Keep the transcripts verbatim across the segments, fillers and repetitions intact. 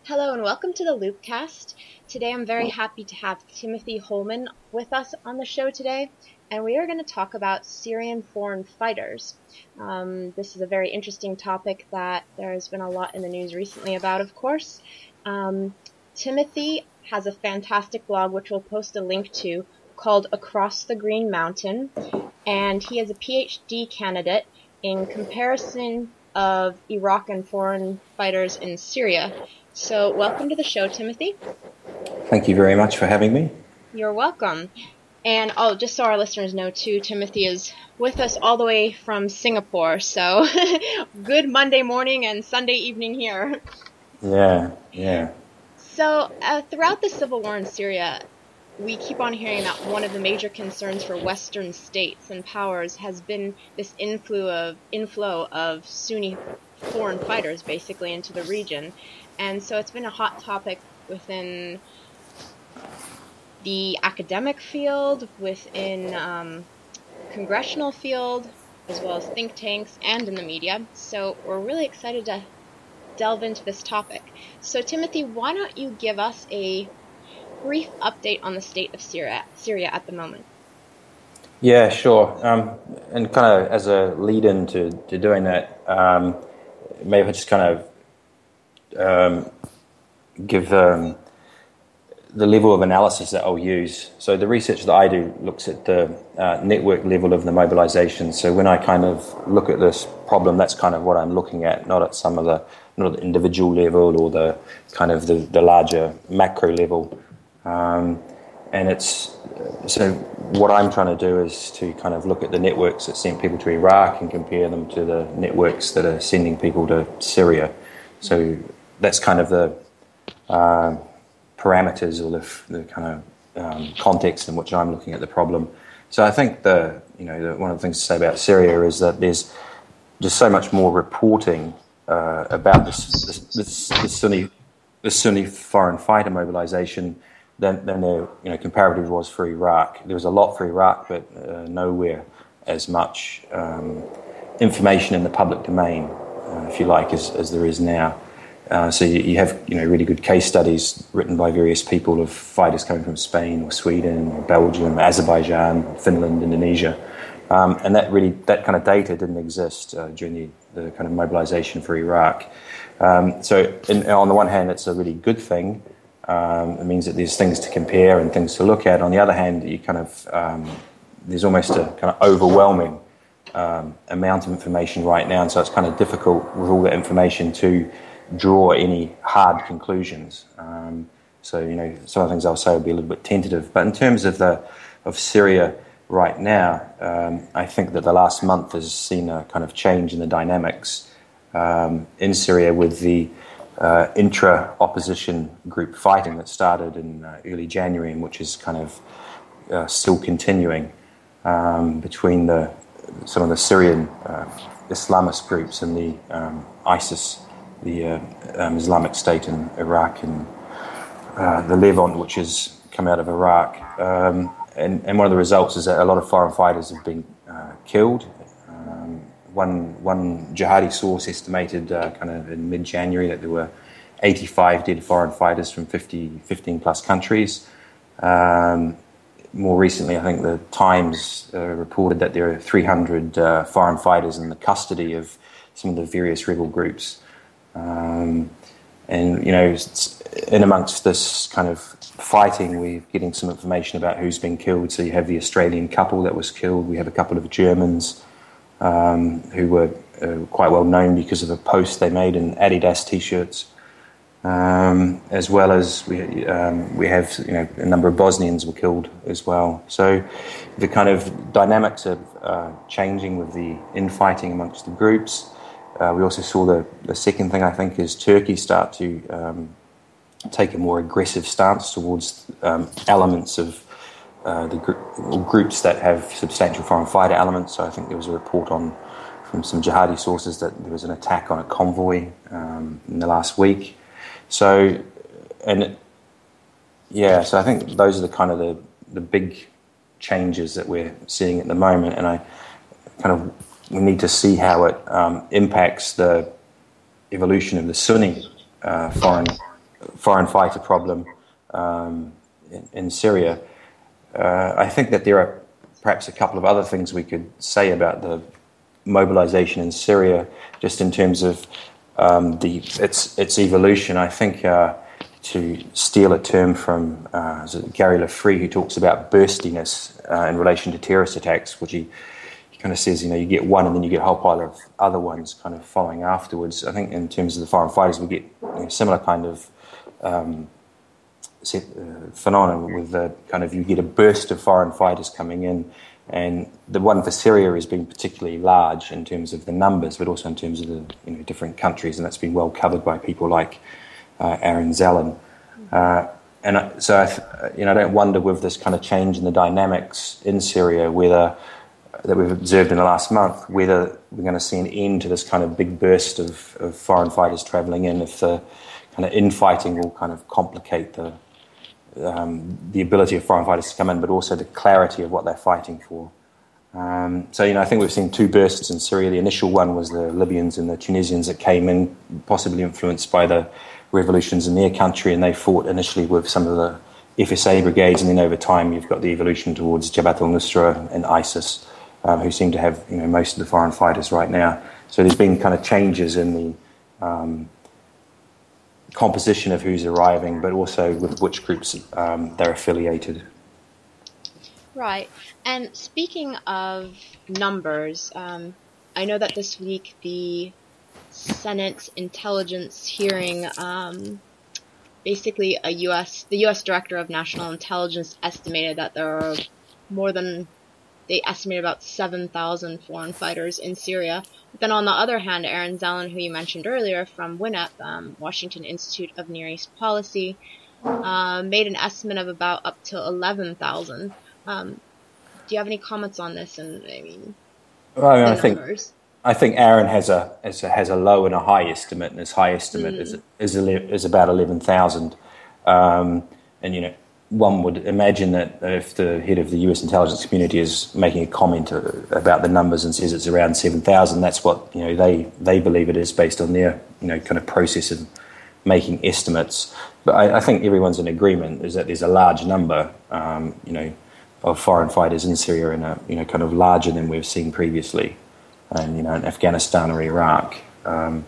Hello and welcome to the Loopcast. Today I'm very happy to have Timothy Holman with us on the show today, and we are going to talk about Syrian foreign fighters. Um, this is a very interesting topic that there has been a lot in the news recently about, of course. Um, Timothy has a fantastic blog which we'll post a link to called Across the Green Mountain, and he is a PhD candidate in comparison of Iraq and foreign fighters in Syria. So welcome to the show, Timothy. Thank you very much for having me. You're welcome. And oh, just so our listeners know too, Timothy is with us all the way from Singapore. So good Monday morning and Sunday evening here. Yeah, yeah. So uh, throughout the civil war in Syria, we keep on hearing that one of the major concerns for Western states and powers has been this inflow of inflow of Sunni foreign fighters basically into the region. And so it's been a hot topic within the academic field, within um, congressional field, as well as think tanks and in the media. So we're really excited to delve into this topic. So Timothy, why don't you give us a brief update on the state of Syria, Syria at the moment? Yeah, sure. Um, and kind of as a lead-in to, to doing that, um, maybe I just kind of um, give um, the level of analysis that I'll use. So the research that I do looks at the uh, network level of the mobilization. So when I kind of look at this problem, that's kind of what I'm looking at, not at some of the, not at the individual level or the kind of the, the larger macro level. Um, and it's so what I'm trying to do is to kind of look at the networks that send people to Iraq and compare them to the networks that are sending people to Syria. So that's kind of the uh, parameters or the, the kind of um, context in which I'm looking at the problem. So I think the you know the, one of the things to say about Syria is that there's just so much more reporting uh, about this, this, this, this Sunni the Sunni foreign fighter mobilization than, than there you know comparatively was for Iraq. There was a lot for Iraq, but uh, nowhere as much um, information in the public domain, uh, if you like, as, as there is now. Uh, so you, you have you know really good case studies written by various people of fighters coming from Spain or Sweden or Belgium, Azerbaijan, Finland, Indonesia, um, and that really that kind of data didn't exist uh, during the, the kind of mobilization for Iraq. Um, so in, on the one hand, it's a really good thing. Um, it means that there's things to compare and things to look at. On the other hand, you kind of um, there's almost a kind of overwhelming um, amount of information right now, and so it's kind of difficult with all that information to draw any hard conclusions. Um, so you know, some of the things I'll say will be a little bit tentative. But in terms of the of Syria right now, um, I think that the last month has seen a kind of change in the dynamics um, in Syria with the Uh, intra-opposition group fighting that started in uh, early January and which is kind of uh, still continuing um, between the some of the Syrian uh, Islamist groups and the um, ISIS, the uh, um, Islamic State in Iraq, and uh, the Levant, which has come out of Iraq. Um, and, and one of the results is that a lot of foreign fighters have been uh, killed. One one jihadi source estimated uh, kind of in mid-January that there were eighty-five dead foreign fighters from fifty, fifteen plus countries. Um, more recently, I think the Times uh, reported that there are three hundred uh, foreign fighters in the custody of some of the various rebel groups. Um, and, you know, in amongst this kind of fighting, we're getting some information about who's been killed. So you have the Australian couple that was killed. We have a couple of Germans Um, who were uh, quite well known because of a post they made in Adidas T-shirts, um, as well as we um, we have you know a number of Bosnians were killed as well. So the kind of dynamics are uh, changing with the infighting amongst the groups. Uh, we also saw the the second thing I think is Turkey start to um, take a more aggressive stance towards um, elements of Uh, the gr- groups that have substantial foreign fighter elements. So I think there was a report on from some jihadi sources that there was an attack on a convoy um, in the last week. So, and it, yeah, so I think those are the kind of the, the big changes that we're seeing at the moment, and I kind of we need to see how it um, impacts the evolution of the Sunni uh, foreign foreign fighter problem um, in, in Syria. Uh, I think that there are perhaps a couple of other things we could say about the mobilization in Syria, just in terms of um, the its its evolution. I think, uh, to steal a term from uh, is it Gary Lafree, who talks about burstiness uh, in relation to terrorist attacks, which he, he kind of says, you know, you get one and then you get a whole pile of other ones kind of following afterwards. I think in terms of the foreign fighters, we get, you know, similar kind of um, set, uh, phenomenon with the kind of, you get a burst of foreign fighters coming in, and the one for Syria has been particularly large in terms of the numbers, but also in terms of the, you know, different countries, and that's been well covered by people like uh, Aaron Zalin. Uh, and I, so, I th- you know, I don't wonder with this kind of change in the dynamics in Syria, whether that we've observed in the last month, whether we're going to see an end to this kind of big burst of, of foreign fighters travelling in, if the kind of infighting will kind of complicate the um, the ability of foreign fighters to come in, but also the clarity of what they're fighting for. Um, so, you know, I think we've seen two bursts in Syria. The initial one was the Libyans and the Tunisians that came in, possibly influenced by the revolutions in their country, and they fought initially with some of the F S A brigades, and then over time you've got the evolution towards Jabhat al-Nusra and ISIS, um, who seem to have, you know, most of the foreign fighters right now. So there's been kind of changes in the um, composition of who's arriving, but also with which groups um, they're affiliated. Right. And speaking of numbers, um, I know that this week the Senate intelligence hearing, um, basically a U S the U S Director of National Intelligence estimated that there are more than, they estimate about seven thousand foreign fighters in Syria. But then on the other hand, Aaron Zalin, who you mentioned earlier from WINEP, um, Washington Institute of Near East Policy, uh, made an estimate of about up to eleven thousand. Um, do you have any comments on this? And I mean, well, I, mean, the I think numbers? I think Aaron has a, has a has a low and a high estimate, and his high estimate mm. is is, is about eleven thousand. Um, and you know, one would imagine that if the head of the U S intelligence community is making a comment about the numbers and says it's around seven thousand, that's what, you know, they they believe it is based on their, you know, kind of process of making estimates. But I, I think everyone's in agreement is that there's a large number, um, you know, of foreign fighters in Syria, and a, you know, kind of larger than we've seen previously, and you know, in Afghanistan or Iraq. Um,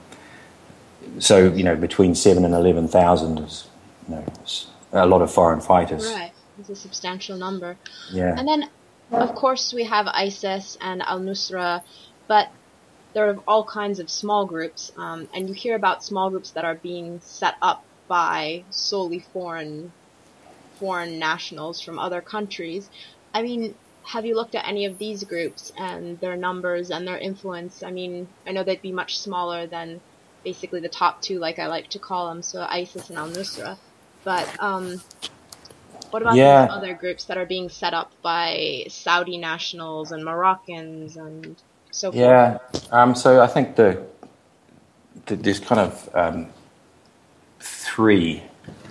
so you know, between seven and eleven thousand is, you know, is a lot of foreign fighters. Right, it's a substantial number. Yeah. And then, of course, we have ISIS and al-Nusra, but there are all kinds of small groups, um, and you hear about small groups that are being set up by solely foreign foreign nationals from other countries. I mean, have you looked at any of these groups and their numbers and their influence? I mean, I know they'd be much smaller than basically the top two, like I like to call them, so ISIS and al-Nusra. But um, what about yeah. these other groups that are being set up by Saudi nationals and Moroccans and so forth? Yeah, um, so I think the, the there's kind of um, three.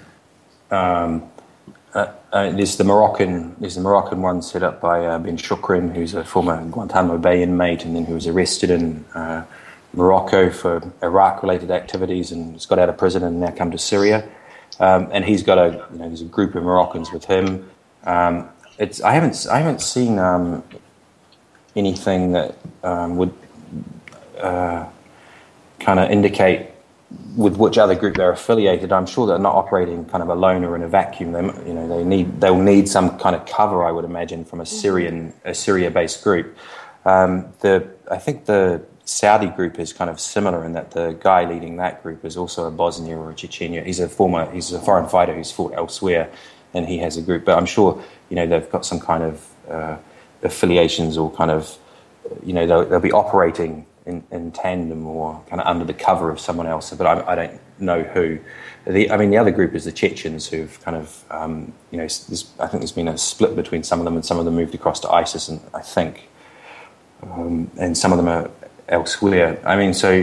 Um, Uh, uh, there's the Moroccan, there's the Moroccan one set up by uh, Ben Shukran, who's a former Guantanamo Bay inmate, and then who was arrested in uh, Morocco for Iraq-related activities, and has got out of prison and now come to Syria. Um, and he's got a, you know, there's a group of Moroccans with him. Um, it's I haven't I haven't seen um, anything that um, would uh, kind of indicate with which other group they're affiliated. I'm sure they're not operating kind of alone or in a vacuum. They, you know, they need they'll need some kind of cover, I would imagine, from a Syrian a Syria-based group. Um, the I think the Saudi group is kind of similar in that the guy leading that group is also a Bosnia or a Chechnya. He's a former he's a foreign fighter who's fought elsewhere, and he has a group. But I'm sure, you know, they've got some kind of uh, affiliations or kind of, you know, they'll, they'll be operating In, in tandem or kind of under the cover of someone else, but I, I don't know who. The, I mean, the other group is the Chechens, who've kind of, um, you know, I think there's been a split between some of them, and some of them moved across to ISIS, and I think, um, and some of them are elsewhere. I mean, so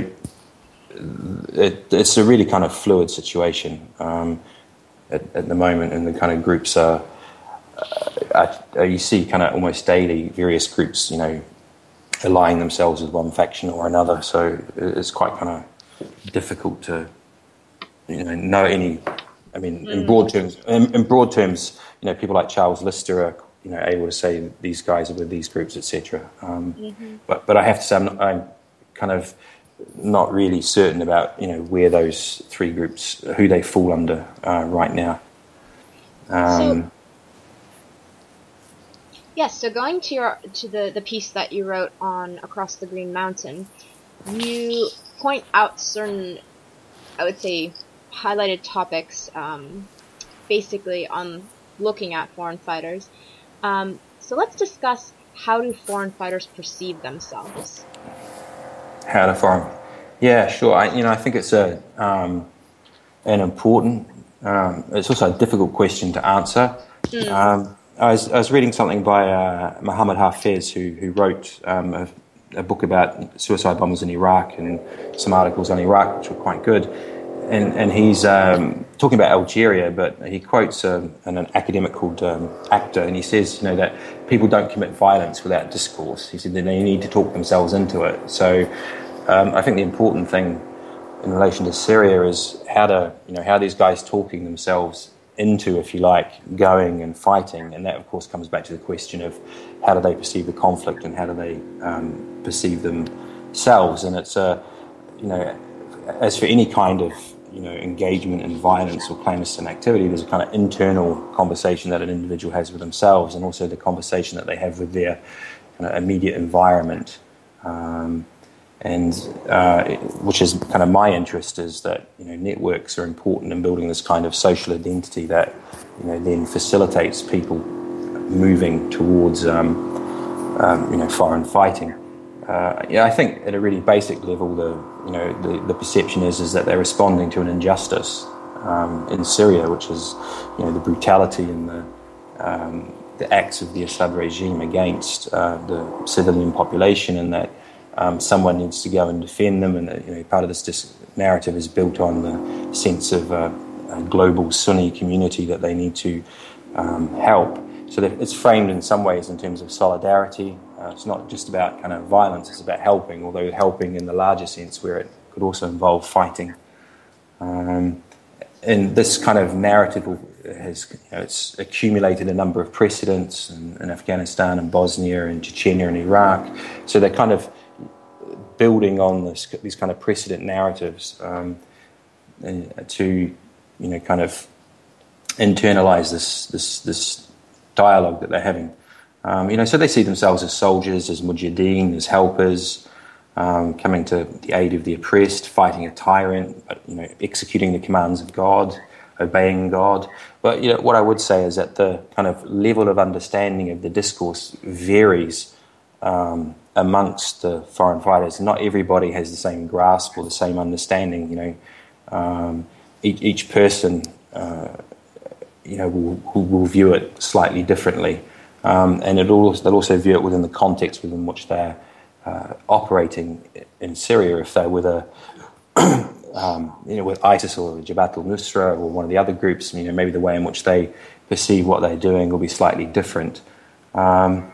it, it's a really kind of fluid situation um, at, at the moment, and the kind of groups are, uh, you see kind of almost daily various groups, you know, allying themselves with one faction or another, so it's quite kind of difficult to, you know, know any I mean, Mm. in broad terms, in, in broad terms, you know, people like Charles Lister are, you know, able to say these guys are with these groups, et cetera. Um, mm-hmm. But but I have to say, I'm, not, I'm kind of not really certain about, you know, where those three groups, who they fall under uh, right now. Um, so, yes. So going to your to the the piece that you wrote on Across the Green Mountain, you point out certain, I would say, highlighted topics, um, basically on looking at foreign fighters. Um, so let's discuss, how do foreign fighters perceive themselves? how to foreign, yeah, sure. I, you know, I think it's a um, an important. Um, it's also a difficult question to answer. Mm. Um, I was I was reading something by uh, Mohammed Hafez, who who wrote um, a, a book about suicide bombers in Iraq, and some articles on Iraq which were quite good. And and he's um, talking about Algeria, but he quotes um, an, an academic called um, Actor, and he says, you know, that people don't commit violence without discourse. He said that they need to talk themselves into it. So um, I think the important thing in relation to Syria is how to, you know, how these guys talking themselves into, if you like, going and fighting, and that of course comes back to the question of how do they perceive the conflict and how do they um, perceive themselves. And it's a, you know, as for any kind of, you know, engagement in violence or clandestine activity, there's a kind of internal conversation that an individual has with themselves, and also the conversation that they have with their kind of immediate environment. Um, and uh, which is kind of my interest, is that, you know, networks are important in building this kind of social identity that, you know, then facilitates people moving towards, um, um, you know, foreign fighting. Uh, yeah, I think at a really basic level, the you know the, the perception is is that they're responding to an injustice um, in Syria, which is, you know, the brutality and the um, the acts of the Assad regime against uh, the civilian population, and that um, someone needs to go and defend them. And that, you know, part of this dis- narrative is built on the sense of uh, a global Sunni community that they need to um, help. So that it's framed in some ways in terms of solidarity. Uh, it's not just about kind of violence, it's about helping, although helping in the larger sense where it could also involve fighting. Um, and this kind of narrative has, you know, it's accumulated a number of precedents in, in Afghanistan and Bosnia and Chechnya and Iraq. So they're kind of building on this, these kind of precedent narratives um, to, you know, kind of internalize this this this dialogue that they're having. Um, you know, so they see themselves as soldiers, as mujahideen, as helpers, um, coming to the aid of the oppressed, fighting a tyrant, but, you know, executing the commands of God, obeying God. But, you know, what I would say is that the kind of level of understanding of the discourse varies um, amongst the foreign fighters. Not everybody has the same grasp or the same understanding. You know, um, each, each person, uh, you know, will, will view it slightly differently. Um, and it also, they'll also view it within the context within which they're uh, operating in Syria. If they're with a, um, you know, with ISIS or Jabhat al-Nusra or one of the other groups, you know, maybe the way in which they perceive what they're doing will be slightly different. Um,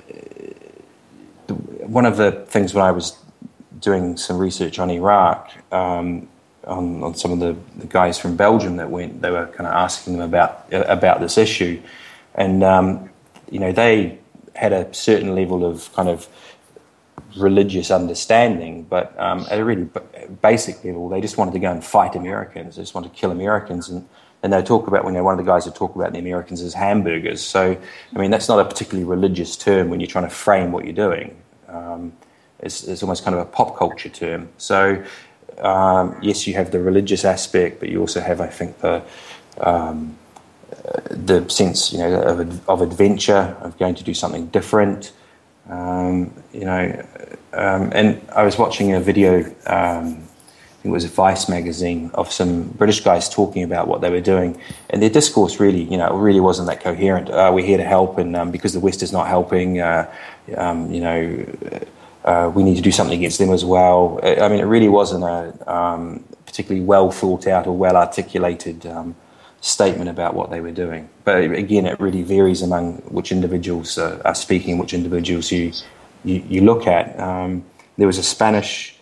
one of the things when I was doing some research on Iraq, um, on, on some of the, the guys from Belgium that went, they were kind of asking them about about this issue, and um, you know, they had a certain level of kind of religious understanding, but um, at a really b- basic level, they just wanted to go and fight Americans. They just wanted to kill Americans, and, and they talk about, you know, one of the guys would talk about the Americans as hamburgers. So, I mean, that's not a particularly religious term when you're trying to frame what you're doing. Um, it's, it's almost kind of a pop culture term. So, um, yes, you have the religious aspect, but you also have, I think, the um, the sense, you know, of, of adventure, of going to do something different. Um, you know, um, and I was watching a video, um, I think it was Vice magazine, of some British guys talking about what they were doing, and their discourse really, you know, really wasn't that coherent. Uh, we're here to help, and um, because the West is not helping, uh, um, you know, uh, we need to do something against them as well. I mean, it really wasn't a um, particularly well thought out or well articulated um, statement about what they were doing. But again, it really varies among which individuals uh, are speaking, which individuals you you, you look at. Um, there was a Spanish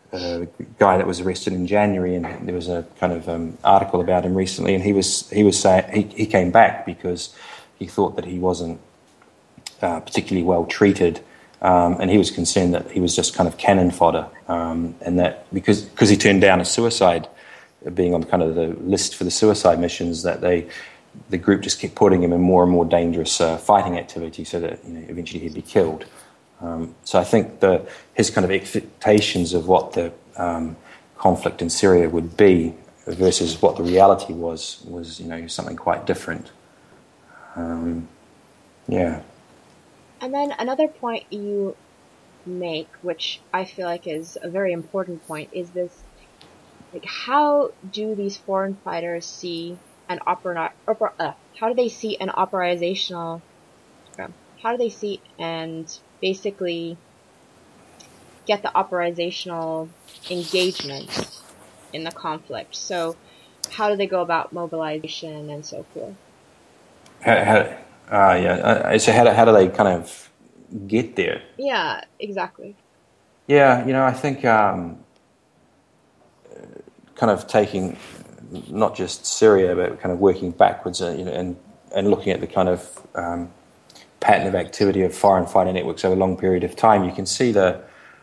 a guy that was arrested in January, and there was a kind of um, article about him recently, and he was he was saying he, he came back because he thought that he wasn't uh, particularly well treated, um, and he was concerned that he was just kind of cannon fodder, um, and that because because he turned down a suicide, being on kind of the list for the suicide missions, that they the group just kept putting him in more and more dangerous uh, fighting activity, so that you know eventually he'd be killed. Um, so I think the, his kind of expectations of what the um, conflict in Syria would be versus what the reality was was you know something quite different. Um, yeah. And then another point you make, which I feel like is a very important point, is this: like, how do these foreign fighters see an opera? opera uh, how do they see an operational? Uh, how do they see and basically get the operational engagement in the conflict? So how do they go about mobilization and so forth? How, how, uh, yeah. Uh, so how do, how do they kind of get there? Yeah, exactly. Yeah, you know, I think um, kind of taking not just Syria, but kind of working backwards, uh, you know, and and looking at the kind of um, pattern of activity of foreign fighter networks over a long period of time, you can see the,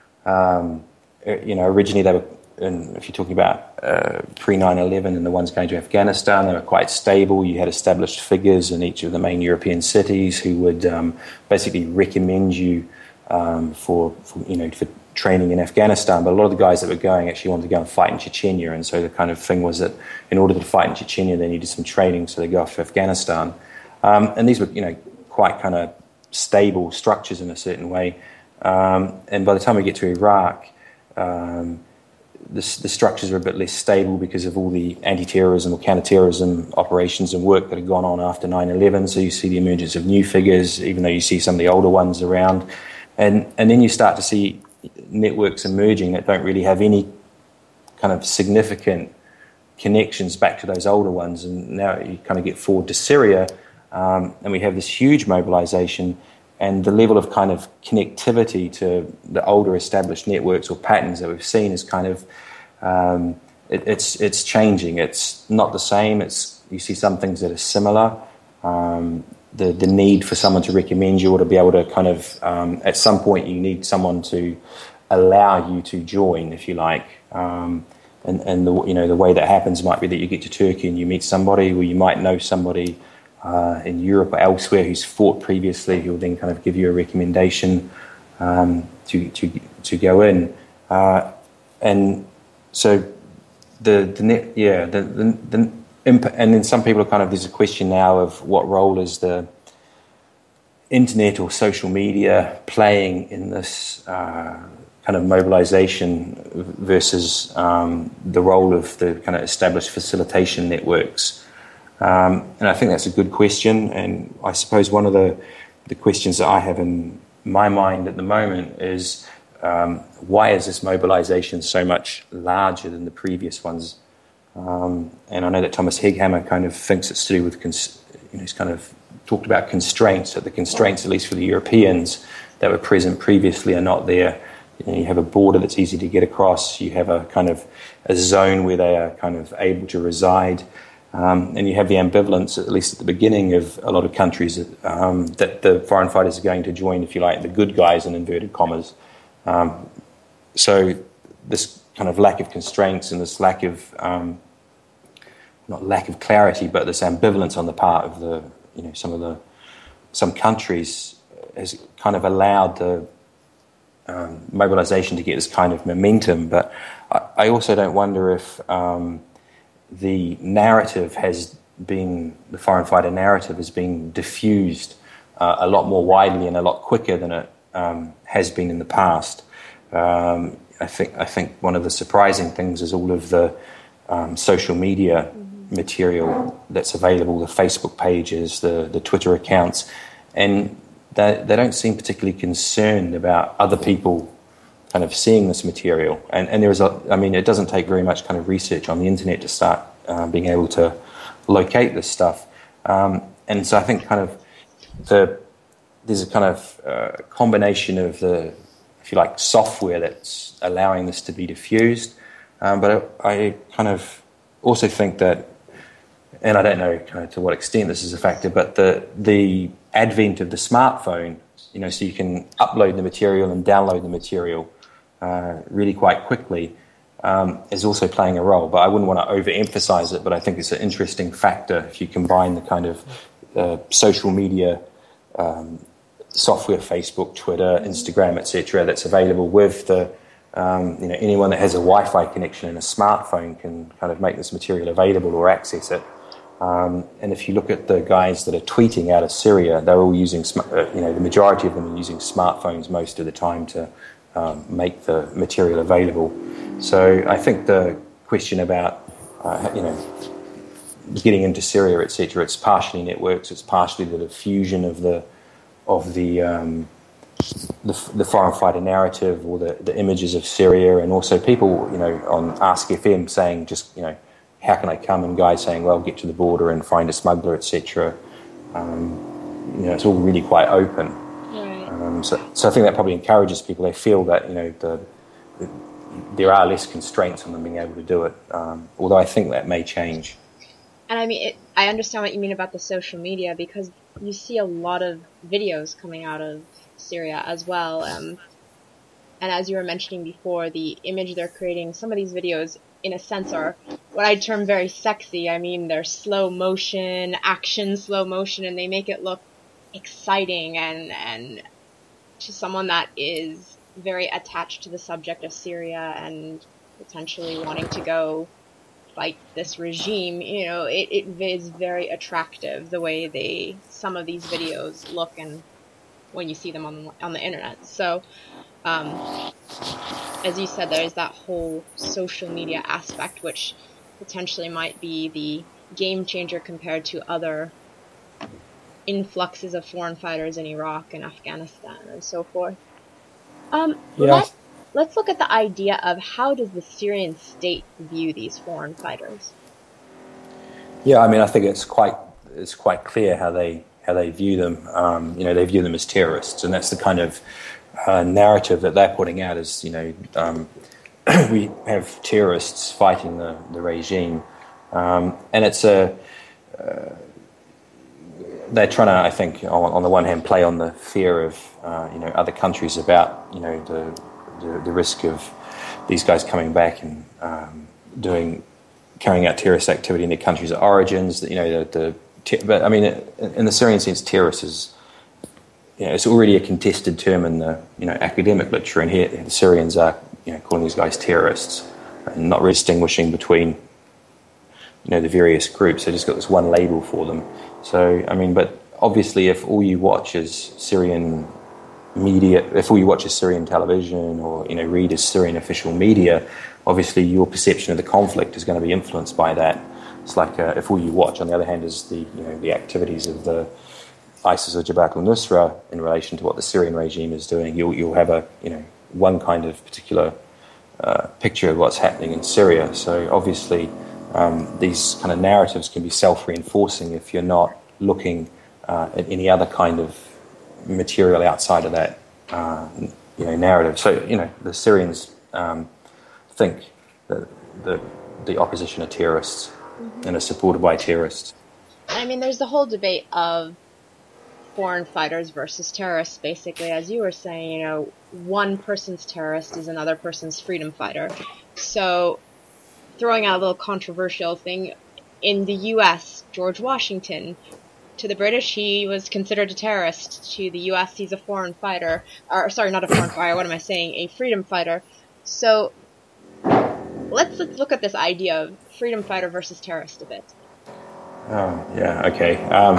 um, you know, originally they were, in, if you're talking about uh, pre nine eleven and the ones going to Afghanistan, they were quite stable. You had established figures in each of the main European cities who would um, basically recommend you um, for, for, you know, for training in Afghanistan. But a lot of the guys that were going actually wanted to go and fight in Chechnya, and so the kind of thing was that in order to fight in Chechnya, they needed some training, so they go off to Afghanistan. Um, and these were, you know, quite kind of stable structures in a certain way. Um, and by the time we get to Iraq, um, the, the structures are a bit less stable because of all the anti-terrorism or counter-terrorism operations and work that had gone on after nine eleven. So you see the emergence of new figures, even though you see some of the older ones around. And, and then you start to see networks emerging that don't really have any kind of significant connections back to those older ones. And now you kind of get forward to Syria, Um, and we have this huge mobilization, and the level of kind of connectivity to the older established networks or patterns that we've seen is kind of um, it, it's it's changing. It's not the same. It's you see some things that are similar. Um, the the need for someone to recommend you or to be able to kind of um, at some point you need someone to allow you to join, if you like. Um, and and the you know the way that happens might be that you get to Turkey and you meet somebody, or you might know somebody Uh, in Europe or elsewhere who's fought previously, who will then kind of give you a recommendation um, to to to go in, uh, and so the the net, yeah the the, the imp- and then some people are kind of there's a question now of what role is the internet or social media playing in this uh, kind of mobilization versus um, the role of the kind of established facilitation networks. Um, and I think that's a good question, and I suppose one of the, the questions that I have in my mind at the moment is um, why is this mobilization so much larger than the previous ones? Um, and I know that Thomas Heghammer kind of thinks it's to do with, cons- you know, he's kind of talked about constraints, that the constraints, at least for the Europeans, that were present previously are not there. You know, you have a border that's easy to get across, you have a kind of a zone where they are kind of able to reside. Um, and you have the ambivalence, at least at the beginning, of a lot of countries um, that the foreign fighters are going to join, if you like, the good guys in inverted commas. Um, so this kind of lack of constraints and this lack of, um, not lack of clarity, but this ambivalence on the part of the, you know, some of the, some countries has kind of allowed the um, mobilization to get this kind of momentum. But I, I also don't wonder if Um, the narrative has been, the foreign fighter narrative has been diffused uh, a lot more widely and a lot quicker than it um, has been in the past. Um, I think I think one of the surprising things is all of the um, social media mm-hmm. material that's available, the Facebook pages, the, the Twitter accounts, and they, they don't seem particularly concerned about other people kind of seeing this material. And, and there is a, I mean, it doesn't take very much kind of research on the internet to start uh, being able to locate this stuff. Um, and so I think kind of the, there's a kind of uh, combination of the if you like, software that's allowing this to be diffused. Um, but I, I kind of also think that, and I don't know kind of to what extent this is a factor, but the the advent of the smartphone, you know, so you can upload the material and download the material uh, really quite quickly, um, is also playing a role. But I wouldn't want to overemphasize it, but I think it's an interesting factor if you combine the kind of uh, social media um, software, Facebook, Twitter, Instagram, et cetera, that's available with the, um, you know, anyone that has a Wi-Fi connection and a smartphone can kind of make this material available or access it. Um, and if you look at the guys that are tweeting out of Syria, they're all using, uh, you know, the majority of them are using smartphones most of the time to um, make the material available. So I think the question about, uh, you know, getting into Syria, et cetera, it's partially networks, it's partially the diffusion of the of the, um, the the foreign fighter narrative or the, the images of Syria, and also people, you know, on Ask F M saying just, you know, how can I come, and guys saying, well, get to the border and find a smuggler, et cetera. Um, you know, it's all really quite open. Right. Um, so, so I think that probably encourages people. They feel that, you know, the, the, there are less constraints on them being able to do it, um, although I think that may change. And I mean, it, I understand what you mean about the social media, because you see a lot of videos coming out of Syria as well. Um, and as you were mentioning before, the image they're creating, some of these videos, in a sense, are what I term very sexy. I mean, they're slow motion, action slow motion, and they make it look exciting, and, and to someone that is very attached to the subject of Syria and potentially wanting to go fight this regime, you know, it, it is very attractive the way they, some of these videos look, and when you see them on, on the internet. So, um, as you said, there's that whole social media aspect, which potentially might be the game changer compared to other influxes of foreign fighters in Iraq and Afghanistan and so forth. Um, Yeah. let, let's look at the idea of how does the Syrian state view these foreign fighters? Yeah, I mean, I think it's quite it's quite clear how they how they view them. Um, you know, they view them as terrorists, and that's the kind of uh, narrative that they're putting out. Is, you know, um, we have terrorists fighting the the regime, um, and it's a uh, they're trying to, I think, on, on the one hand, play on the fear of uh, you know, other countries about, you know, the the, the risk of these guys coming back and um, doing. carrying out terrorist activity in their countries of origins. You know, the, the te- but I mean, in the Syrian sense, terrorist is, you know, it's already a contested term in the, you know, academic literature, and here the Syrians are, you know, calling these guys terrorists and not really distinguishing between, you know, the various groups. They just got this one label for them. So I mean, but obviously, if all you watch is Syrian media, if all you watch is Syrian television, or, you know, read is Syrian official media, obviously your perception of the conflict is going to be influenced by that. It's like uh, if all you watch, on the other hand, is the, you know, the activities of the ISIS or Jabhat al-Nusra in relation to what the Syrian regime is doing, you'll you'll have a, you know, one kind of particular uh, picture of what's happening in Syria. So obviously um, these kind of narratives can be self-reinforcing if you're not looking uh, at any other kind of material outside of that, uh, you know, narrative. So, you know, the Syrians um, think that the the opposition are terrorists, mm-hmm. and are supported by terrorists. I mean, there's the whole debate of foreign fighters versus terrorists. Basically, as you were saying, you know, one person's terrorist is another person's freedom fighter. So, throwing out a little controversial thing, in the U S, George Washington, to the British, he was considered a terrorist. To the U S, he's a foreign fighter. Or, sorry, not a foreign fighter, what am I saying? A freedom fighter. So, let's, let's look at this idea of freedom fighter versus terrorist a bit. Oh, yeah, okay. Um,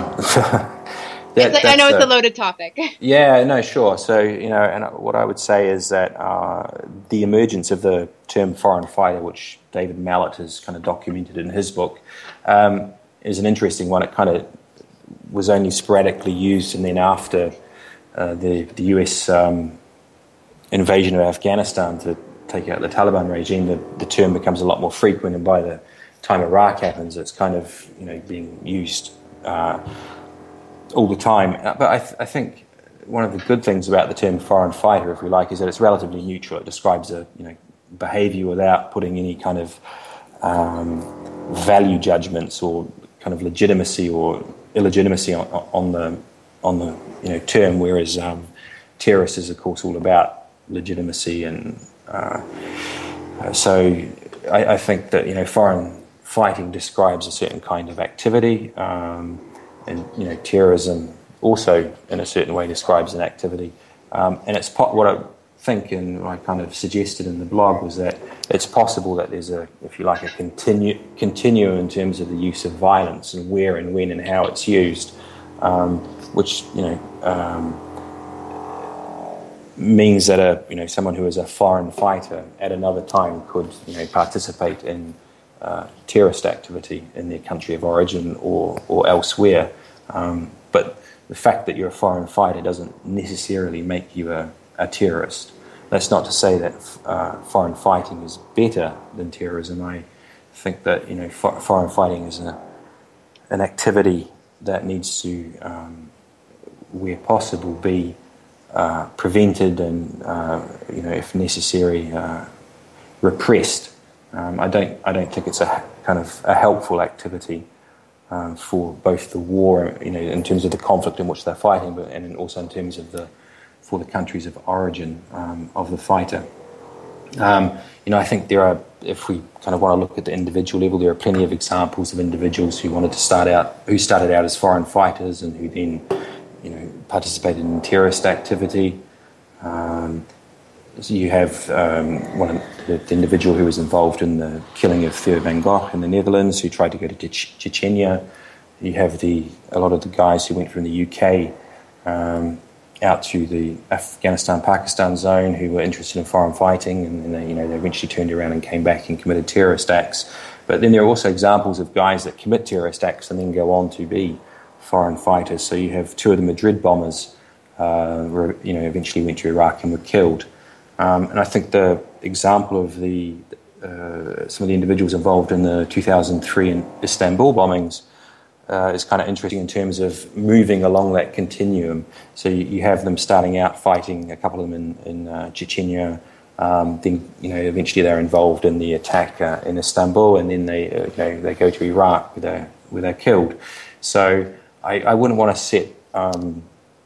that, it's, I know it's a, a loaded topic. Yeah, no, sure. So, you know, and what I would say is that uh, the emergence of the term foreign fighter, which David Mallet has kind of documented in his book, um, is an interesting one. It kind of was only sporadically used, and then after uh, the, the U S um, invasion of Afghanistan to take out the Taliban regime, the, the term becomes a lot more frequent, and by the time Iraq happens, it's kind of, you know, being used uh, all the time. But I, th- I think one of the good things about the term foreign fighter, if we like, is that it's relatively neutral. It describes a you know behaviour without putting any kind of um, value judgments or kind of legitimacy or illegitimacy on, on the on the you know term. Whereas um, terrorist is, of course, all about legitimacy, and uh, so I, I think that you know foreign fighting describes a certain kind of activity, um, and you know terrorism also in a certain way describes an activity, um, and it's po- what I think and what I kind of suggested in the blog was that it's possible that there's a, if you like, a continu- continuum in terms of the use of violence and where and when and how it's used, um, which you know um, means that a you know someone who is a foreign fighter at another time could you know participate in uh, terrorist activity in their country of origin or or elsewhere, um, but the fact that you're a foreign fighter doesn't necessarily make you a, a terrorist. That's not to say that uh, foreign fighting is better than terrorism. I think that you know for, foreign fighting is a, an activity that needs to, um, where possible, be uh, prevented and uh, you know if necessary uh, repressed. Um, I don't I don't think it's a kind of a helpful activity um, for both the war, you know, in terms of the conflict in which they're fighting, but and also in terms of the for the countries of origin um, of the fighter. Um, you know, I think there are, if we kind of want to look at the individual level, there are plenty of examples of individuals who wanted to start out, who started out as foreign fighters and who then, you know, participated in terrorist activity. Um, so you have um, one of the, the individual who was involved in the killing of Theo van Gogh in the Netherlands, who tried to go to che- Chechnya. You have the a lot of the guys who went from the U K um, out to the Afghanistan-Pakistan zone who were interested in foreign fighting, and, and they, you know, they eventually turned around and came back and committed terrorist acts. But then there are also examples of guys that commit terrorist acts and then go on to be foreign fighters. So you have two of the Madrid bombers, uh, were, you know, eventually went to Iraq and were killed. Um, and I think the example of the uh, some of the individuals involved in the two thousand three in Istanbul bombings uh, is kind of interesting in terms of moving along that continuum. So you, you have them starting out fighting, a couple of them in, in uh, Chechnya, um, then you know eventually they're involved in the attack uh, in Istanbul, and then they uh, you know, they go to Iraq where they're, where they're killed. So I, I wouldn't want to set um,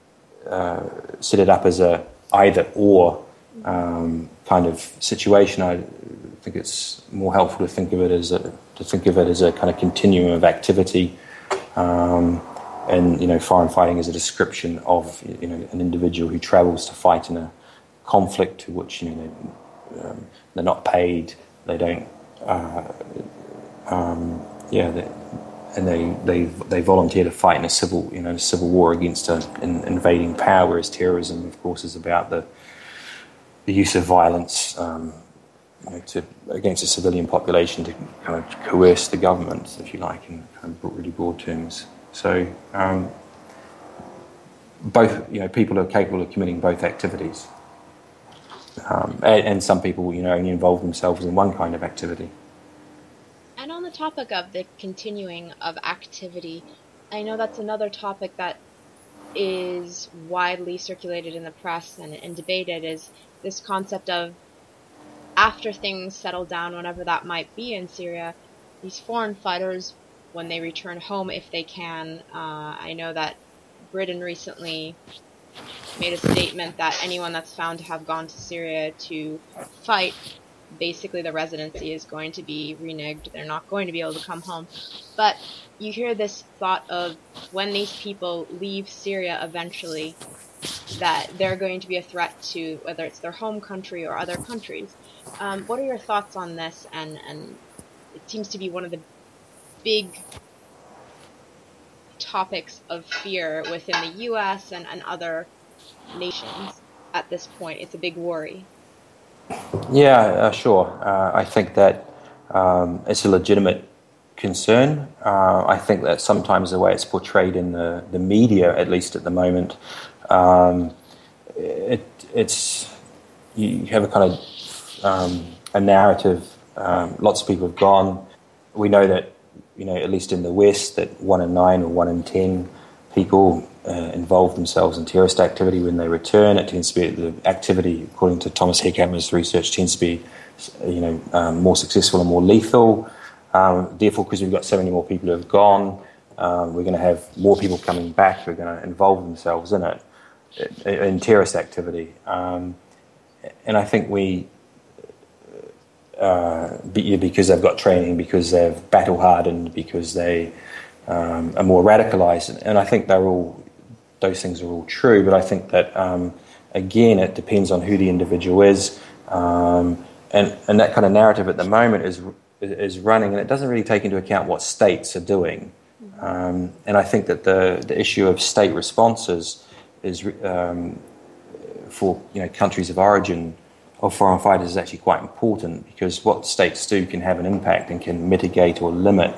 uh, set it up as a either or um, kind of situation. I think it's more helpful to think of it as a to think of it as a kind of continuum of activity. Um, and you know, foreign fighting is a description of you know an individual who travels to fight in a conflict to which you know they, um, they're not paid, they don't, uh, um, yeah, they, and they, they they volunteer to fight in a civil you know a civil war against an in, invading power. Whereas terrorism, of course, is about the the use of violence um, you know, to against a civilian population to kind of coerce the government, if you like, in kind of really broad terms. So um, both, you know, people are capable of committing both activities, um, and, and some people, you know, only involve themselves in one kind of activity. And on the topic of the continuing of activity, I know that's another topic that is widely circulated in the press and, and debated, is this concept of after things settle down, whenever that might be in Syria, these foreign fighters, when they return home, if they can, uh, I know that Britain recently made a statement that anyone that's found to have gone to Syria to fight, basically the residency is going to be reneged. They're not going to be able to come home. But you hear this thought of when these people leave Syria eventually, that they're going to be a threat to whether it's their home country or other countries. Um, what are your thoughts on this? And, and it seems to be one of the big topics of fear within the U S and, and other nations at this point. It's a big worry. Yeah, uh, sure. Uh, I think that um, it's a legitimate concern. Uh, I think that sometimes the way it's portrayed in the, the media, at least at the moment, um, it, it's you have a kind of um, a narrative. Um, lots of people have gone. We know that, you know, at least in the West, that one in nine or one in ten people uh, involve themselves in terrorist activity when they return. It tends to be the activity, according to Thomas Heckhammer's research, tends to be, you know, um, more successful and more lethal. Um, therefore, because we've got so many more people who have gone, um, we're going to have more people coming back who are going to involve themselves in it, in terrorist activity. Um, and I think we, uh, because they've got training, because they've battle hardened, because they um, are more radicalized, and I think they're all, those things are all true, but I think that, um, again, it depends on who the individual is, um, and, and that kind of narrative at the moment is is running, and it doesn't really take into account what states are doing. Um, and I think that the, the issue of state responses is, um, for you know countries of origin of foreign fighters, is actually quite important, because what states do can have an impact and can mitigate or limit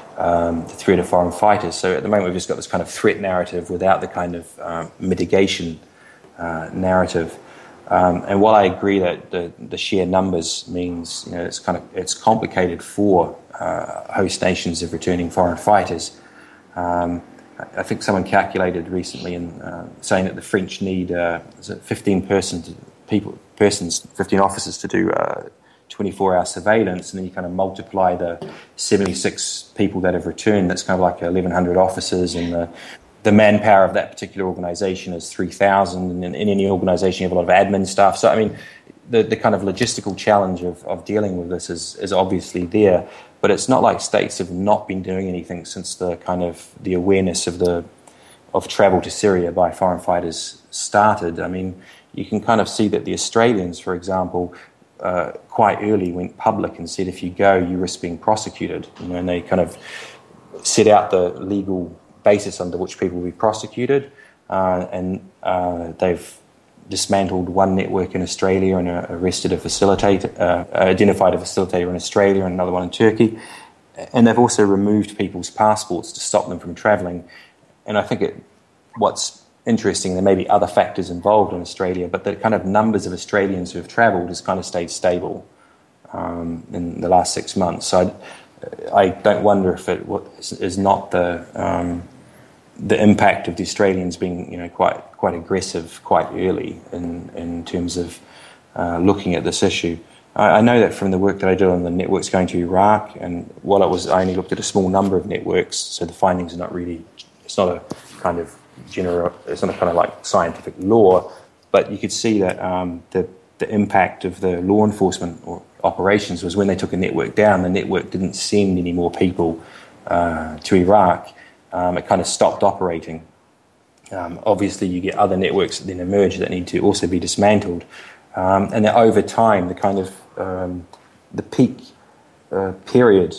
um, the threat of foreign fighters. So at the moment we've just got this kind of threat narrative without the kind of um, mitigation uh, narrative. Um, and while I agree that the, the sheer numbers means, you know, it's kind of it's complicated for uh, host nations of returning foreign fighters. Um, I think someone calculated recently in uh, saying that the French need uh, is it fifteen persons, people, persons, fifteen officers to do uh, twenty-four hour surveillance, and then you kind of multiply the seventy-six people that have returned. That's kind of like eleven hundred officers, and the the manpower of that particular organisation is three thousand, and in, in any organisation you have a lot of admin staff. So, I mean, the, the kind of logistical challenge of, of dealing with this is, is obviously there, but it's not like states have not been doing anything since the kind of the awareness of the of travel to Syria by foreign fighters started. I mean, you can kind of see that the Australians, for example, uh, quite early went public and said, if you go, you risk being prosecuted. You know, and they kind of set out the legal basis under which people will be prosecuted, uh, and uh, they've dismantled one network in Australia and uh, arrested a facilitator, uh, identified a facilitator in Australia and another one in Turkey, and they've also removed people's passports to stop them from travelling. And I think it, what's interesting, there may be other factors involved in Australia, but the kind of numbers of Australians who have travelled has kind of stayed stable um, in the last six months. So I, I don't wonder if it is not the um, the impact of the Australians being, you know, quite quite aggressive quite early in in terms of uh, looking at this issue. I, I know that from the work that I did on the networks going to Iraq, and while it was, I only looked at a small number of networks, so the findings are not really. It's not a kind of general. It's not a kind of like scientific law, but you could see that um, the the impact of the law enforcement or operations was when they took a network down, the network didn't send any more people uh, to Iraq. Um, it kind of stopped operating. Um, obviously, you get other networks that then emerge that need to also be dismantled. Um, and then over time, the kind of um, the peak uh, period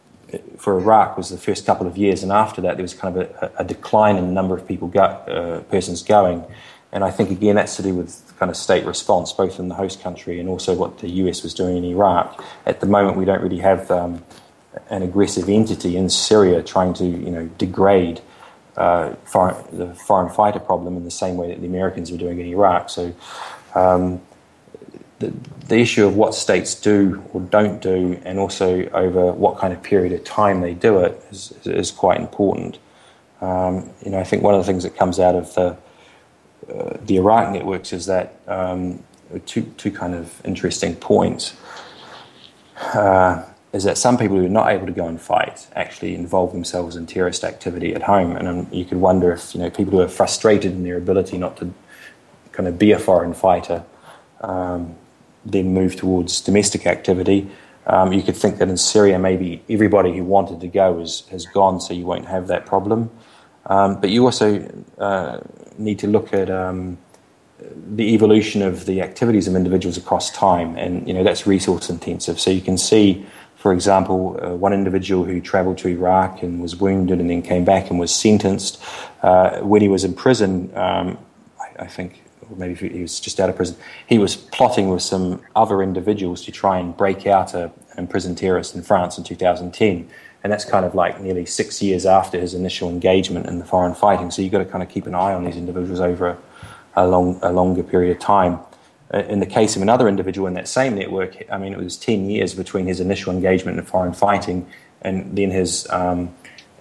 for Iraq was the first couple of years, and after that, there was kind of a, a decline in the number of people, go, uh, persons going. And I think, again, that's to do with kind of state response, both in the host country and also what the U S was doing in Iraq. At the moment, we don't really have um, an aggressive entity in Syria trying to, you know, degrade uh, foreign, the foreign fighter problem in the same way that the Americans were doing in Iraq. So um, the, the issue of what states do or don't do, and also over what kind of period of time they do it, is, is quite important. Um, you know, I think one of the things that comes out of the uh, the Iraq networks is that um, two two kind of interesting points. Uh, is that some people who are not able to go and fight actually involve themselves in terrorist activity at home. And um, you could wonder if, you know, people who are frustrated in their ability not to kind of be a foreign fighter um, then move towards domestic activity. Um, you could think that in Syria maybe everybody who wanted to go is, has gone, so you won't have that problem. Um, but you also uh, need to look at um, the evolution of the activities of individuals across time, and, you know, that's resource intensive. So you can see, for example, uh, one individual who travelled to Iraq and was wounded and then came back and was sentenced. Uh, when he was in prison, um, I, I think, or maybe he was just out of prison, he was plotting with some other individuals to try and break out a, an imprisoned terrorist in France in two thousand ten. And that's kind of like nearly six years after his initial engagement in the foreign fighting. So you've got to kind of keep an eye on these individuals over a, a, long, a longer period of time. In the case of another individual in that same network, I mean, it was ten years between his initial engagement in foreign fighting and then his um,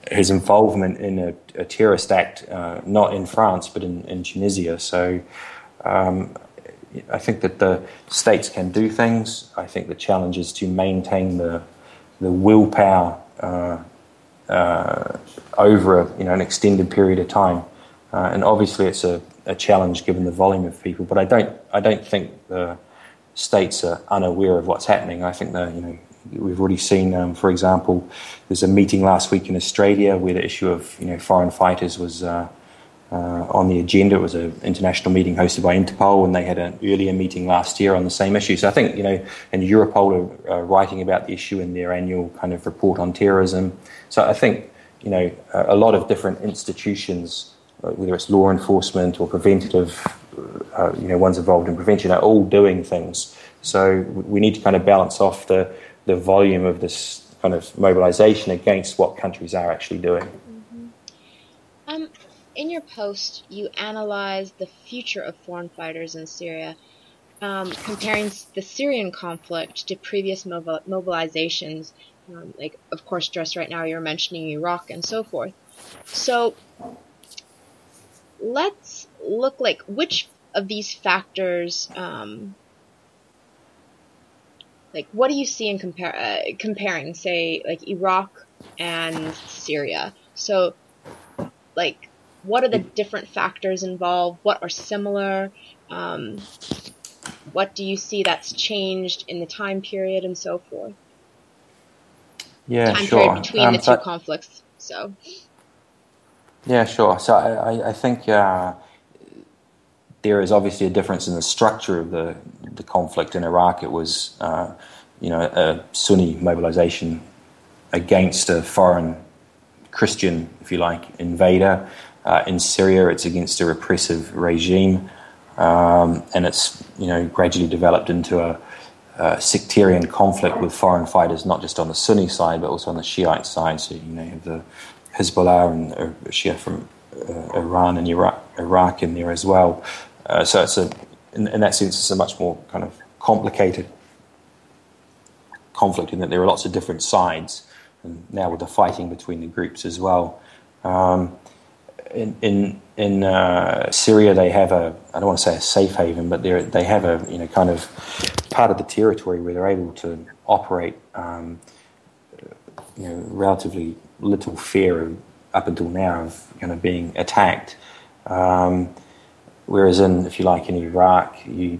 his involvement in a, a terrorist act, uh, not in France but in, in Tunisia. So um, I think that the states can do things. I think the challenge is to maintain the the willpower uh, uh, over a, you know an extended period of time. Uh, and obviously, it's a, a challenge given the volume of people. But I don't I don't think the states are unaware of what's happening. I think that you know we've already seen, um, for example, there's a meeting last week in Australia where the issue of you know foreign fighters was uh, uh, on the agenda. It was an international meeting hosted by Interpol, and they had an earlier meeting last year on the same issue. So I think you know, and Europol are uh, writing about the issue in their annual kind of report on terrorism. So I think you know a, a lot of different institutions, whether it's law enforcement or preventative, uh, you know, ones involved in prevention, are all doing things. So we need to kind of balance off the, the volume of this kind of mobilization against what countries are actually doing. Mm-hmm. Um, in your post, you analyzed the future of foreign fighters in Syria, um, comparing the Syrian conflict to previous mobil- mobilizations, um, like, of course, just right now you're mentioning Iraq and so forth. So let's look like which of these factors, um, like what do you see in compare uh, comparing, say, like Iraq and Syria? So, like, what are the different factors involved? What are similar? Um, what do you see that's changed in the time period and so forth? Yeah, time sure. period between Um, the two so, conflicts. So. Yeah, sure. So I, I think uh, there is obviously a difference in the structure of the the conflict in Iraq. It was, uh, you know, a Sunni mobilization against a foreign Christian, if you like, invader. Uh, in Syria, it's against a repressive regime, um, and it's you know gradually developed into a, a sectarian conflict with foreign fighters, not just on the Sunni side but also on the Shiite side. So you know you have the Hezbollah and uh, Shia from uh, Iran and Iraq, Iraq in there as well. Uh, so it's a, in, in that sense, it's a much more kind of complicated conflict in that there are lots of different sides, and now with the fighting between the groups as well. Um, in in, in uh, Syria, they have a, I don't want to say a safe haven, but they they have a you know kind of part of the territory where they're able to operate, um, you know, relatively little fear of, up until now of kind of being attacked. Um, whereas in, if you like, in Iraq, you,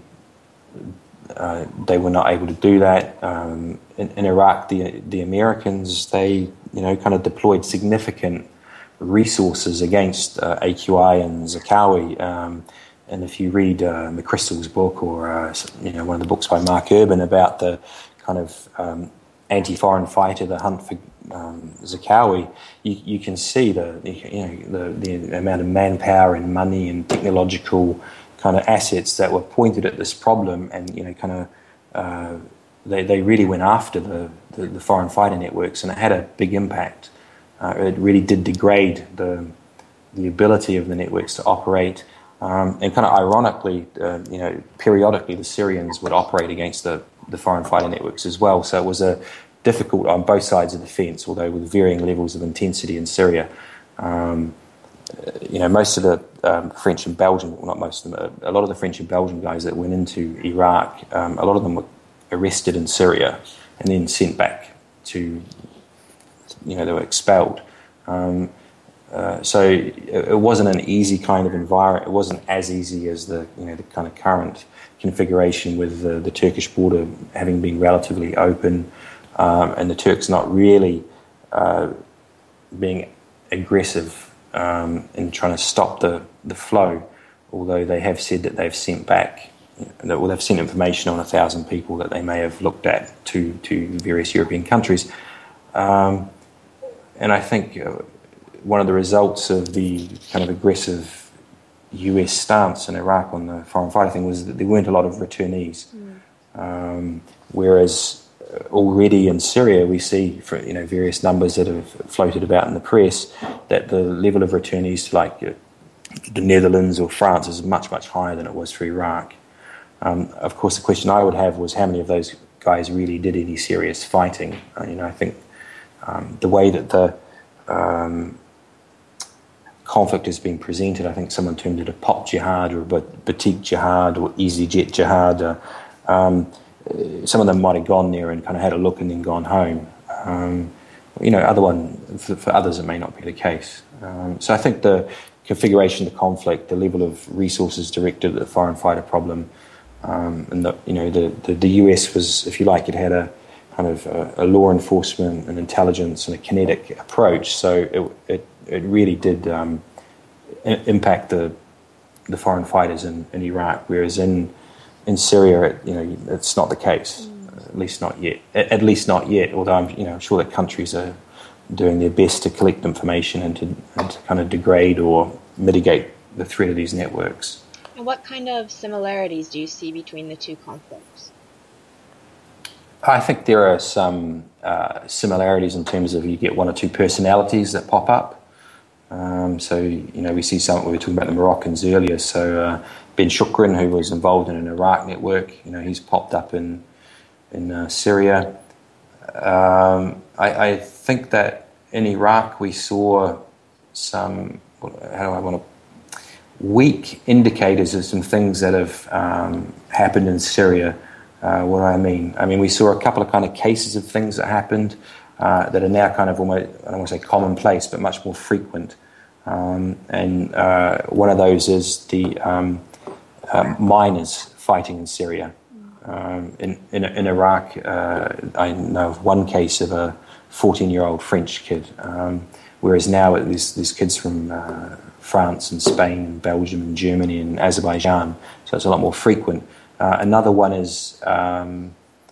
uh, they were not able to do that. Um, in, in Iraq, the the Americans, they you know kind of deployed significant resources against uh, A Q I and Zakawi. Um, and if you read uh, McChrystal's book or uh, you know one of the books by Mark Urban about the kind of um, anti-foreign fighter, the hunt for um, Zakawi, you, you can see the you know the, the amount of manpower and money and technological kind of assets that were pointed at this problem, and you know kind of uh, they they really went after the, the, the foreign fighter networks, and it had a big impact. Uh, it really did degrade the the ability of the networks to operate, um, and kind of ironically, uh, you know, periodically the Syrians would operate against the, the foreign fighter networks as well. So it was a difficult on both sides of the fence, although with varying levels of intensity in Syria. Um, you know, most of the um, French and Belgian, well, not most of them, a lot of the French and Belgian guys that went into Iraq, um, a lot of them were arrested in Syria and then sent back to. You know, they were expelled. Um, uh, so it, it wasn't an easy kind of environment. It wasn't as easy as the, you know, the kind of current configuration with the, the Turkish border having been relatively open, um, and the Turks not really uh, being aggressive um, in trying to stop the, the flow, although they have said that they've sent back, that well, they've sent information on a thousand people that they may have looked at to, to various European countries. Um, And I think uh, one of the results of the kind of aggressive U S stance in Iraq on the foreign fighter thing was that there weren't a lot of returnees. Mm. Um, whereas already in Syria we see, for, you know, various numbers that have floated about in the press that the level of returnees to like uh, the Netherlands or France is much, much higher than it was for Iraq. Um, of course, the question I would have was how many of those guys really did any serious fighting. Uh, you know, I think Um, the way that the um, conflict has been presented. I think someone termed it a pop jihad or a boutique jihad or EasyJet jihad. Uh, um, some of them might have gone there and kind of had a look and then gone home. Um, you know, other one for, for others it may not be the case. Um, so I think the configuration of the conflict, the level of resources directed at the foreign fighter problem, um, and the, you know, the, the, the U S was, if you like, it had a kind of a, a law enforcement and intelligence and a kinetic approach. So it it, it really did um, I- impact the the foreign fighters in, in Iraq, whereas in in Syria, it, you know, it's not the case. Mm. At least not yet. At, at least not yet. Although I'm, you know, I'm sure that countries are doing their best to collect information and to, and to kind of degrade or mitigate the threat of these networks. And what kind of similarities do you see between the two conflicts? I think there are some uh, similarities in terms of you get one or two personalities that pop up. Um, so, you know, we see some, we were talking about the Moroccans earlier, so uh, Ben Shukran, who was involved in an Iraq network, you know, he's popped up in, in uh, Syria. Um, I, I think that in Iraq we saw some, how do I want to, weak indicators of some things that have um, happened in Syria. Uh, what do I mean? I mean, we saw a couple of kind of cases of things that happened uh, that are now kind of almost, I don't want to say commonplace, but much more frequent. Um, and uh, one of those is the um, uh, miners fighting in Syria. Um, in, in in Iraq, uh, I know of one case of a fourteen-year-old French kid, um, whereas now there's, there's kids from uh, France and Spain and Belgium and Germany and Azerbaijan, so it's a lot more frequent. Uh, another one is um,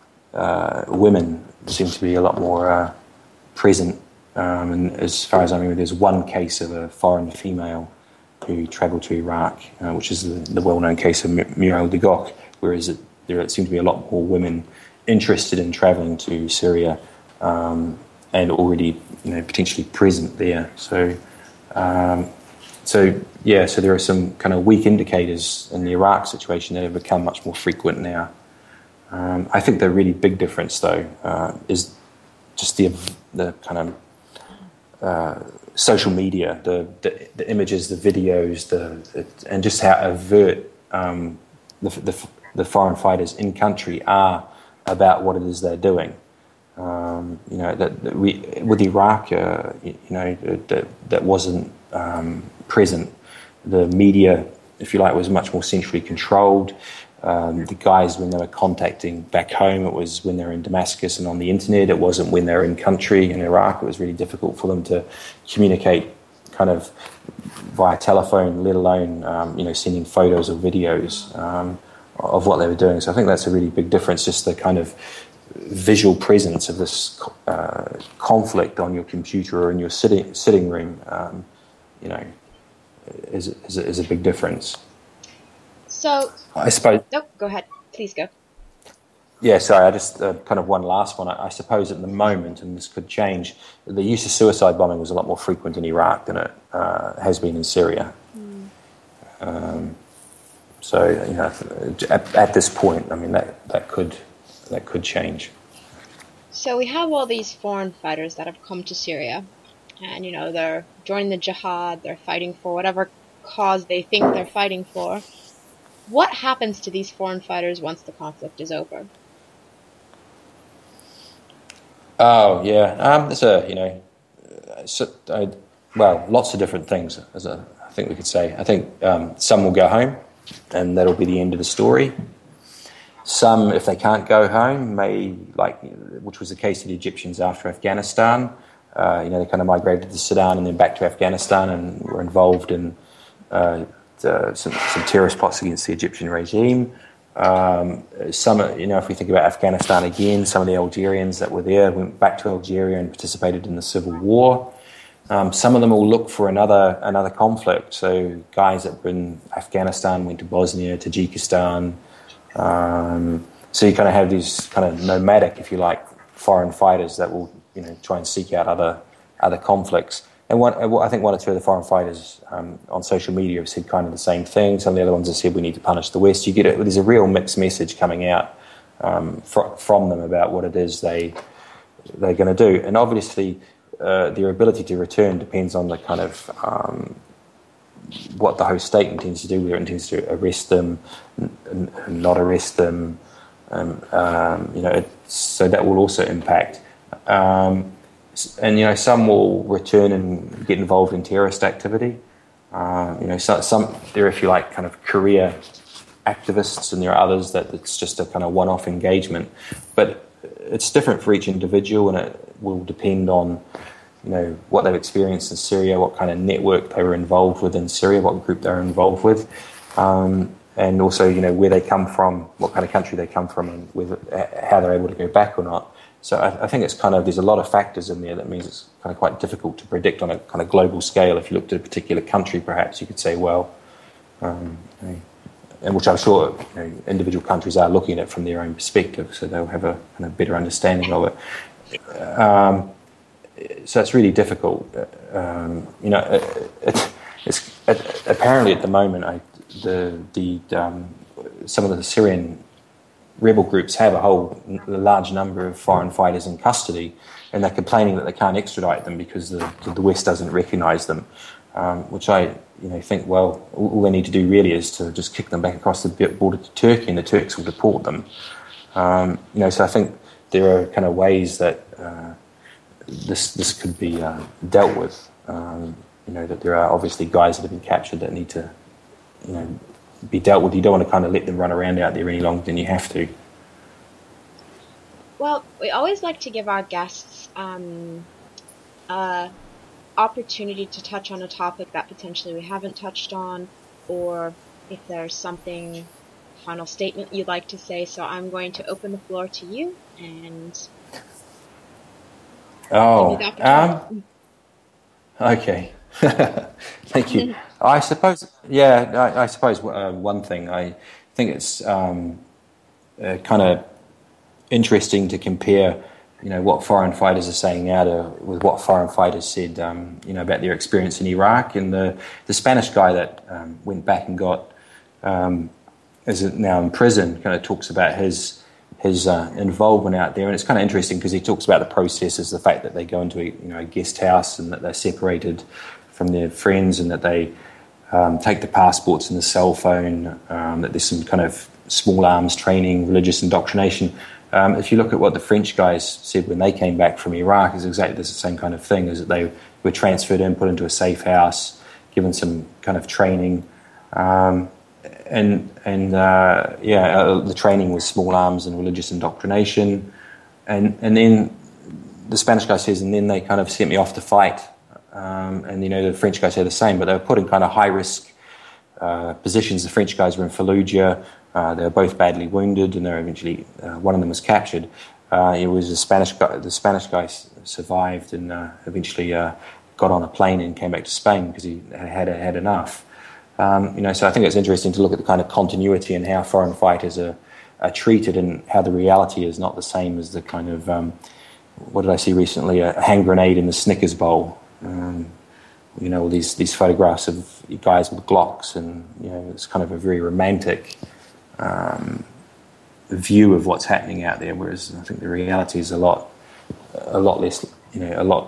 uh, women seem to be a lot more uh, present, um, and as far as I remember, there's one case of a foreign female who travelled to Iraq, uh, which is the, the well-known case of Muriel de Gock, whereas it there seem to be a lot more women interested in travelling to Syria um, and already, you know, potentially present there. So, um, so yeah, so there are some kind of weak indicators in the Iraq situation that have become much more frequent now. Um, I think the really big difference, though, uh, is just the the kind of uh, social media, the, the the images, the videos, the, the and just how overt um, the the the foreign fighters in country are about what it is they're doing. Um, you know, that, that we with Iraq, uh, you, you know, that that wasn't um, present. The media, if you like, was much more centrally controlled. Um, the guys, when they were contacting back home, it was when they were in Damascus and on the internet. It wasn't when they were in country in Iraq. It was really difficult for them to communicate kind of via telephone, let alone, um, you know, sending photos or videos um, of what they were doing. So I think that's a really big difference, just the kind of visual presence of this uh, conflict on your computer or in your sitting sitting room, um, you know, is, is, is a big difference. So, I suppose... Oh, go ahead. Please go. Yeah, sorry, I just, uh, kind of one last one. I, I suppose at the moment, and this could change, the use of suicide bombing was a lot more frequent in Iraq than it uh, has been in Syria. Mm. Um, so, you know, at, at this point, I mean, that, that could that could change. So we have all these foreign fighters that have come to Syria, and, you know, they're joining the jihad, they're fighting for whatever cause they think they're fighting for. What happens to these foreign fighters once the conflict is over? Oh, yeah. Um, there's a, you know, so, I, well, lots of different things, as a, I think we could say. I think um, some will go home, and that'll be the end of the story. Some, if they can't go home, may, like, which was the case of the Egyptians after Afghanistan, uh, you know, they kind of migrated to Sudan and then back to Afghanistan and were involved in uh, Uh, some, some terrorist plots against the Egyptian regime. Um, some, you know, if we think about Afghanistan again, some of the Algerians that were there went back to Algeria and participated in the civil war. Um, some of them will look for another another conflict. So guys that were in Afghanistan went to Bosnia, Tajikistan. Um, so you kind of have these kind of nomadic, if you like, foreign fighters that will, you know, try and seek out other other conflicts. And one, I think one or two of the foreign fighters um, on social media have said kind of the same thing. Some of the other ones have said we need to punish the West. You get it. There's a real mixed message coming out um, fr- from them about what it is they they're going to do. And obviously, uh, their ability to return depends on the kind of um, what the host state intends to do, whether it intends to arrest them, n- n- not arrest them. Um, um, you know, it, so that will also impact. Um, and you know, some will return and get involved in terrorist activity. Uh, you know, so, some there, if you like, kind of career activists, and there are others that it's just a kind of one-off engagement. But it's different for each individual, and it will depend on, you know, what they've experienced in Syria, what kind of network they were involved with in Syria, what group they were involved with, um, and also, you know, where they come from, what kind of country they come from, and whether, how they're able to go back or not. So I, I think it's kind of, there's a lot of factors in there that means it's kind of quite difficult to predict on a kind of global scale. If you looked at a particular country, perhaps you could say, well, um, you know, and which I'm sure, you know, individual countries are looking at it from their own perspective, so they'll have a kind of better understanding of it. Um, so it's really difficult. Um, you know, it, it, it's it, apparently at the moment, I, the the um, some of the Syrian rebel groups have a whole a large number of foreign fighters in custody, and they're complaining that they can't extradite them because the the West doesn't recognise them. Um, which I, you know, think, well, all they need to do really is to just kick them back across the border to Turkey, and the Turks will deport them. Um, you know, so I think there are kind of ways that uh, this this could be uh, dealt with. Um, you know, that there are obviously guys that have been captured that need to, you know, be dealt with. You don't want to kind of let them run around out there any longer than you have to. Well, we always like to give our guests um, uh, opportunity to touch on a topic that potentially we haven't touched on, or if there's something, final statement you'd like to say. So I'm going to open the floor to you and oh, give you the opportunity. Um, okay. Thank you. I suppose, yeah, I, I suppose uh, one thing, I think it's um, uh, kind of interesting to compare, you know, what foreign fighters are saying now to with what foreign fighters said, um, you know, about their experience in Iraq. And the, the Spanish guy that um, went back and got, um, is now in prison, kind of talks about his his uh, involvement out there. And it's kind of interesting because he talks about the processes, the fact that they go into a, you know, a guest house and that they're separated from their friends, and that they um, take the passports and the cell phone, um, that there's some kind of small arms training, religious indoctrination. Um, if you look at what the French guys said when they came back from Iraq, it's exactly the same kind of thing, is that they were transferred in, put into a safe house, given some kind of training. Um, and, and uh, yeah, uh, the training was small arms and religious indoctrination. And, and then the Spanish guy says, and then they kind of sent me off to fight. Um, and, you know, the French guys say the same, but they were put in kind of high-risk uh, positions. The French guys were in Fallujah. Uh, they were both badly wounded, and they were eventually uh, one of them was captured. Uh, it was the Spanish guy. The Spanish guy survived and uh, eventually uh, got on a plane and came back to Spain because he had had enough. Um, you know, so I think it's interesting to look at the kind of continuity and how foreign fighters are, are treated, and how the reality is not the same as the kind of um, what did I see recently? A hand grenade in the Snickers bowl. Um, you know, all these these photographs of guys with Glocks, and you know, it's kind of a very romantic Um, view of what's happening out there, whereas I think the reality is a lot, a lot less, you know, a lot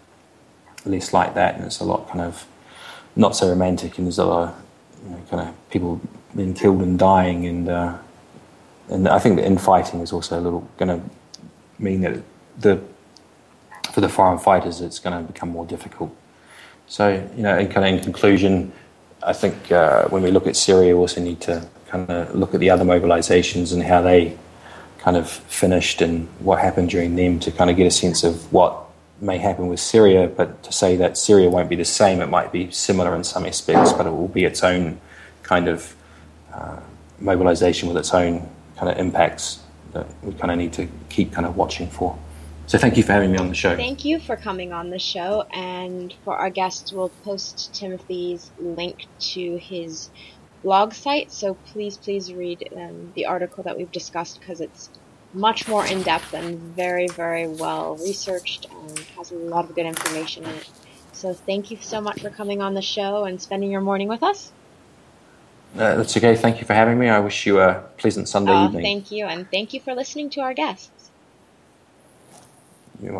less like that, and it's a lot kind of not so romantic, and there's a lot of, you know, kind of people being killed and dying, and uh, and I think the infighting is also a little going to mean that the for the foreign fighters it's going to become more difficult. So, you know, in kind of in conclusion, I think uh, when we look at Syria, we also need to kind of look at the other mobilizations and how they kind of finished and what happened during them, to kind of get a sense of what may happen with Syria. But to say that Syria won't be the same, it might be similar in some aspects, but it will be its own kind of uh, mobilization with its own kind of impacts that we kind of need to keep kind of watching for. So thank you for having me on the show. Thank you for coming on the show, and for our guests, we'll post Timothy's link to his blog site, so please, please read um, the article that we've discussed, because it's much more in-depth and very, very well researched and has a lot of good information in it. So thank you so much for coming on the show and spending your morning with us. Uh, that's okay. Thank you for having me. I wish you a pleasant Sunday uh, evening. Thank you, and thank you for listening to our guest.